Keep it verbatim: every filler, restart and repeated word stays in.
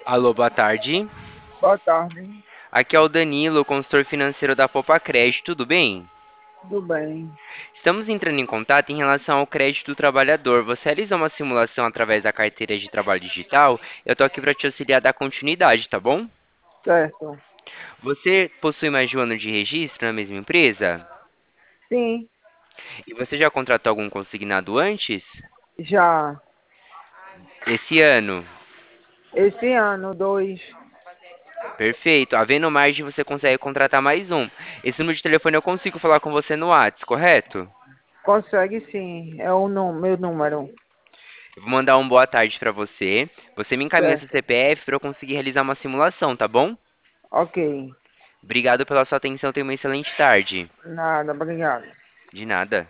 Alô, boa tarde. Boa tarde, Aqui é o Danilo, consultor financeiro da Popa Crédito, tudo bem? tudo bem? Estamos entrando em contato em relação ao crédito do trabalhador. Você realizou uma simulação através da carteira de trabalho digital? Eu tô aqui para te auxiliar a dar continuidade, tá bom? Certo. Você possui mais de um ano de registro na mesma empresa? Sim, E você já contratou algum consignado antes? já. Esse ano? Esse ano, dois. Perfeito. Havendo margem, você consegue contratar mais um. Esse número de telefone eu consigo falar com você no WhatsApp, correto? Consegue sim, é o nú- meu número. Eu vou mandar um boa tarde para você. Você me encaminha seu Certo. C P F para eu conseguir realizar uma simulação, tá bom? Ok. Obrigado pela sua atenção. Tenha uma excelente tarde. Nada, obrigado. De nada.